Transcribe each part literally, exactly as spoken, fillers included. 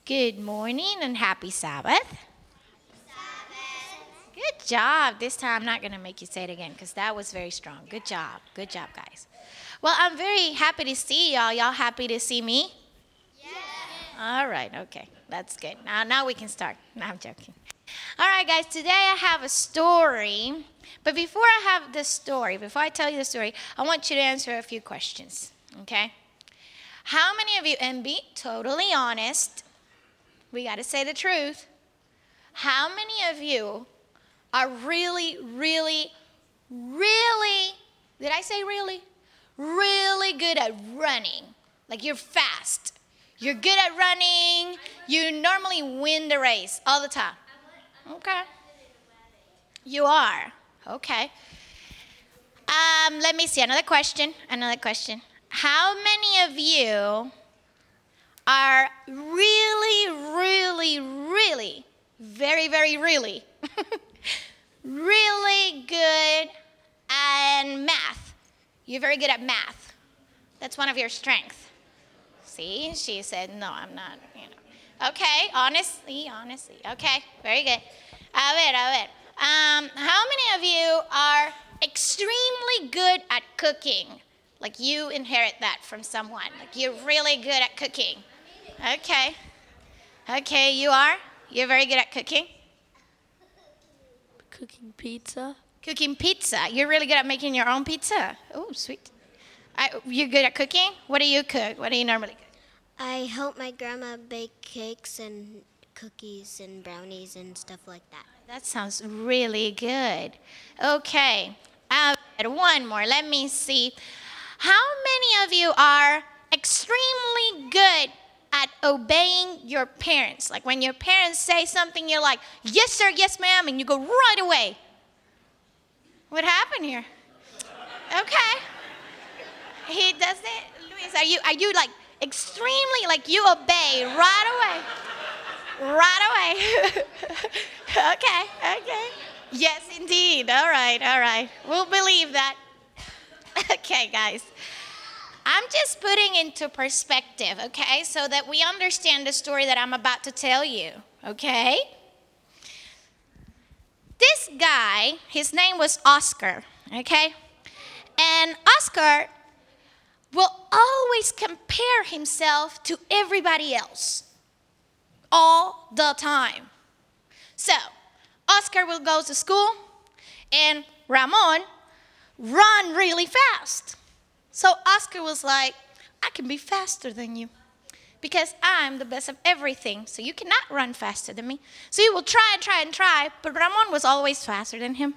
Good morning and happy Sabbath. Good job. This time I'm not going to make you say it again because that was very strong. Good job. Good job, guys. Well, I'm very happy to see y'all. Y'all happy to see me? Yes. All right. Okay. That's good. Now, now we can start. No, I'm joking. All right, guys. Today I have a story. But before I have the story, before I tell you the story, I want you to answer a few questions. Okay? How many of you, and be totally honest, we got to say the truth. How many of you are really, really, really, did I say really? Really good at running. Like you're fast. You're good at running. You normally win the race all the time. Okay. You are. Okay. Um, let me see. Another question. Another question. How many of you are really, really, really, very, very, really, really good at math? You're very good at math. That's one of your strengths. See, she said, no, I'm not, you know. Okay, honestly, honestly. Okay, very good. A ver, a ver. Um, how many of you are extremely good at cooking? Like you inherit that from someone. Like you're really good at cooking. Okay. Okay, you are? You're very good at cooking? Cooking pizza. Cooking pizza. You're really good at making your own pizza. Oh, sweet. I, you're good at cooking? What do you cook? What do you normally cook? I help my grandma bake cakes and cookies and brownies and stuff like that. That sounds really good. Okay. Uh, one more. Let me see. How many of you are extremely good at obeying your parents? Like when your parents say something, you're like, yes, sir, yes, ma'am, and you go right away. What happened here? Okay. He does it. Luis, are you, are you like extremely, like you obey right away? Right away. Okay, okay. Yes, indeed. All right, all right. We'll believe that. Okay, guys. I'm just putting into perspective, okay, so that we understand the story that I'm about to tell you, okay? This guy, his name was Oscar, okay? And Oscar will always compare himself to everybody else all the time. So, Oscar will go to school, and Ramon run really fast. So Oscar was like, I can be faster than you because I'm the best of everything. So you cannot run faster than me. So he will try and try and try, but Ramon was always faster than him.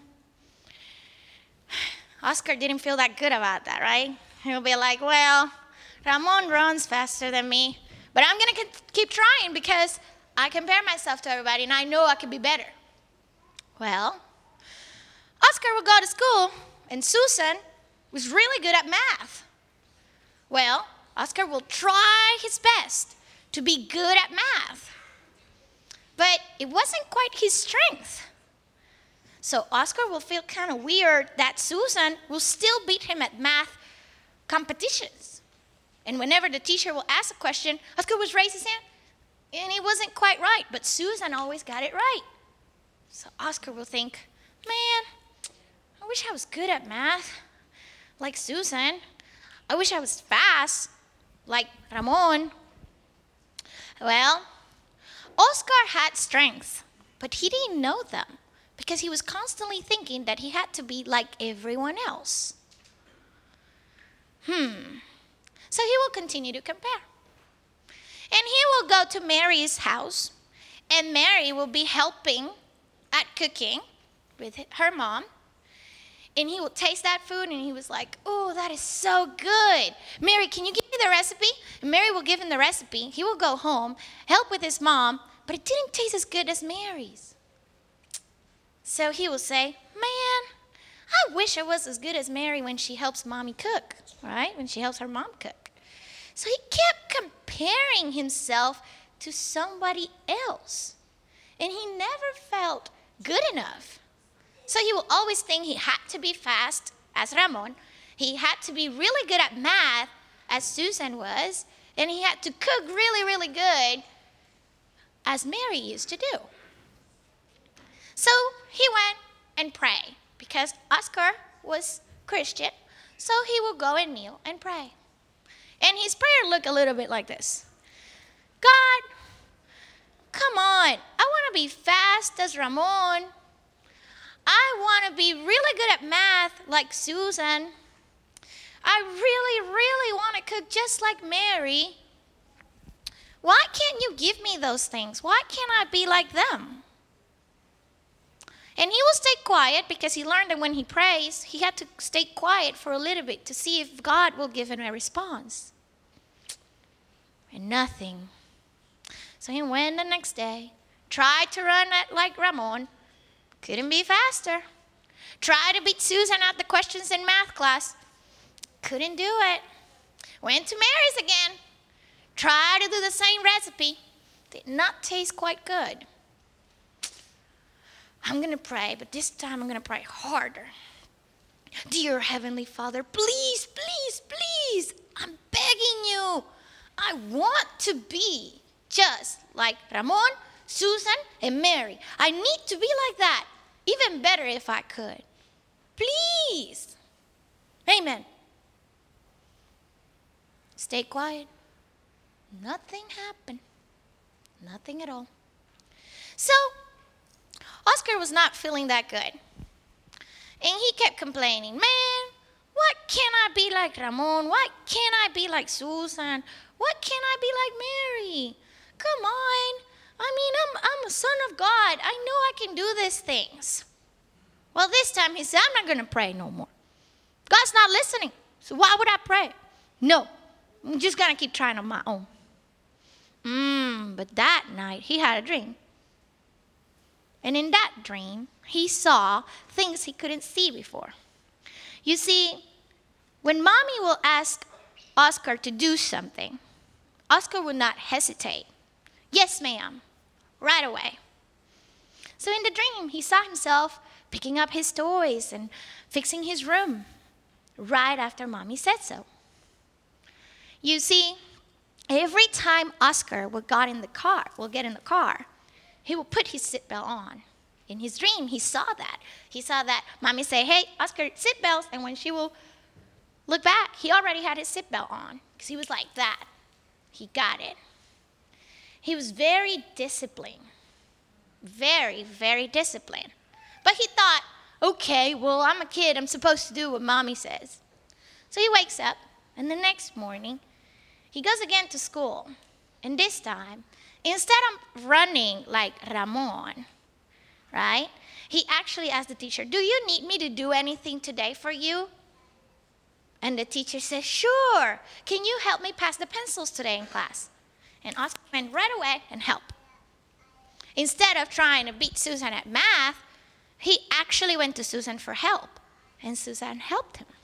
Oscar didn't feel that good about that, right? He'll be like, well, Ramon runs faster than me, but I'm going to keep trying because I compare myself to everybody and I know I can be better. Well, Oscar will go to school, and Susan was really good at math. Well, Oscar will try his best to be good at math, but it wasn't quite his strength. So Oscar will feel kind of weird that Susan will still beat him at math competitions. And whenever the teacher will ask a question, Oscar would raise his hand, and he wasn't quite right, but Susan always got it right. So Oscar will think, man, I wish I was good at math like Susan. I wish I was fast like Ramon. Well, Oscar had strengths, but he didn't know them because he was constantly thinking that he had to be like everyone else. Hmm. So he will continue to compare. And he will go to Mary's house, and Mary will be helping at cooking with her mom. And he will taste that food, and he was like, oh, that is so good. Mary, can you give me the recipe? And Mary will give him the recipe. He will go home, help with his mom, but it didn't taste as good as Mary's. So he will say, man, I wish I was as good as Mary when she helps mommy cook, right? When she helps her mom cook. So he kept comparing himself to somebody else. And he never felt good enough. So he will always think he had to be fast as Ramon. He had to be really good at math as Susan was. And he had to cook really, really good as Mary used to do. So he went and prayed because Oscar was Christian, so he would go and kneel and pray. And his prayer looked a little bit like this. God, come on, I want to be fast as Ramon. I want to be really good at math like Susan. I really, really want to cook just like Mary. Why can't you give me those things? Why can't I be like them? And he will stay quiet because he learned that when he prays, he had to stay quiet for a little bit to see if God will give him a response. And nothing. So he went the next day, tried to run at like Ramon, couldn't be faster. Tried to beat Susan at the questions in math class, couldn't do it. Went to Mary's again, tried to do the same recipe, did not taste quite good. I'm going to pray, but this time I'm going to pray harder. Dear Heavenly Father, please, please, please, I'm begging you. I want to be just like Ramon, Susan, and Mary. I need to be like that. Even better if I could. Please. Amen. Stay quiet. Nothing happened. Nothing at all. So, Oscar was not feeling that good. And he kept complaining, man, why can't I be like Ramon? Why can't I be like Susan? Why can't I be like Mary? Come on. I mean, I'm, I'm a son of God. I know I can do these things. Well, this time he said, I'm not going to pray no more. God's not listening. So why would I pray? No, I'm just going to keep trying on my own. Mm, but that night he had a dream. And in that dream, he saw things he couldn't see before. You see, when mommy will ask Oscar to do something, Oscar would not hesitate. Yes, ma'am, right away. So in the dream, he saw himself picking up his toys and fixing his room right after mommy said so. You see, every time Oscar would get in the car, will get in the car, he will put his seatbelt on. In his dream, he saw that. He saw that mommy say, hey, Oscar, seatbelts. And when she will look back, he already had his seatbelt on because he was like that. He got it. He was very disciplined. Very, very disciplined. But he thought, okay, well, I'm a kid. I'm supposed to do what mommy says. So he wakes up, and the next morning, he goes again to school. And this time, instead of running like Ramon, right, he actually asked the teacher, do you need me to do anything today for you? And the teacher says, sure. Can you help me pass the pencils today in class? And Oscar went right away and helped. Instead of trying to beat Susan at math, he actually went to Susan for help. And Susan helped him.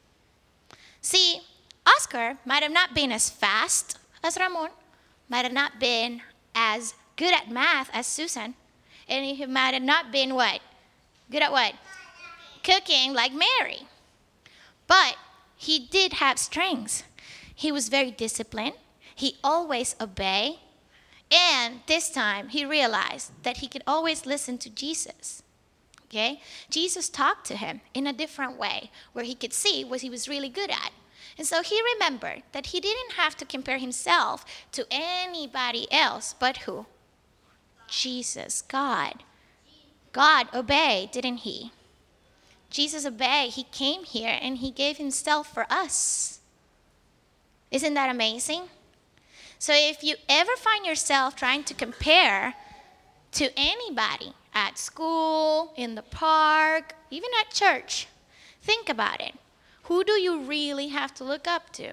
See, Oscar might have not been as fast as Ramon, might have not been as good at math as Susan, and he might have not been what? Good at what? Cooking like Mary. But he did have strengths. He was very disciplined. He always obeyed. And this time he realized that he could always listen to Jesus. Okay? Jesus talked to him in a different way where he could see what he was really good at. And so he remembered that he didn't have to compare himself to anybody else but who? Jesus, God. God obeyed, didn't he? Jesus obeyed. He came here and he gave himself for us. Isn't that amazing? So if you ever find yourself trying to compare to anybody at school, in the park, even at church, think about it. Who do you really have to look up to?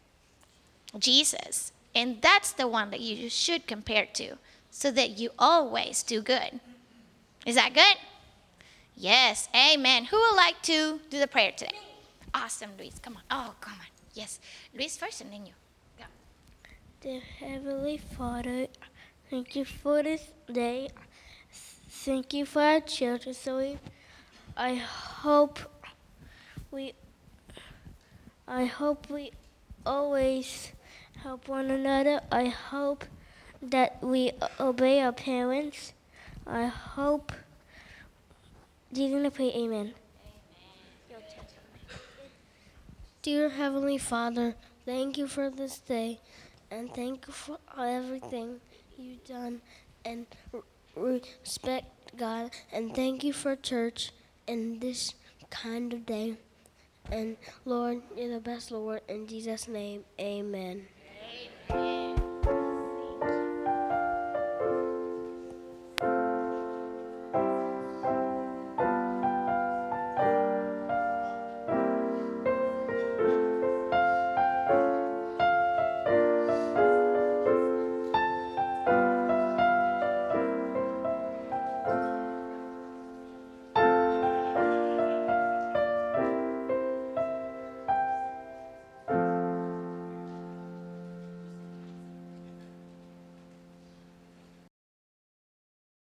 Jesus. And that's the one that you should compare to so that you always do good. Is that good? Yes. Amen. Who would like to do the prayer today? Awesome, Luis. Come on. Oh, come on. Yes. Luis first and then you. Go. Dear Heavenly Father, thank you for this day. Thank you for our children. So we, I hope we I hope we always help one another. I hope that we obey our parents. I hope. You're going to pray amen. Dear Heavenly Father, thank you for this day, and thank you for everything you've done, and r- respect God, and thank you for church in this kind of day. And Lord, you're the best, Lord. In Jesus' name, amen. Amen.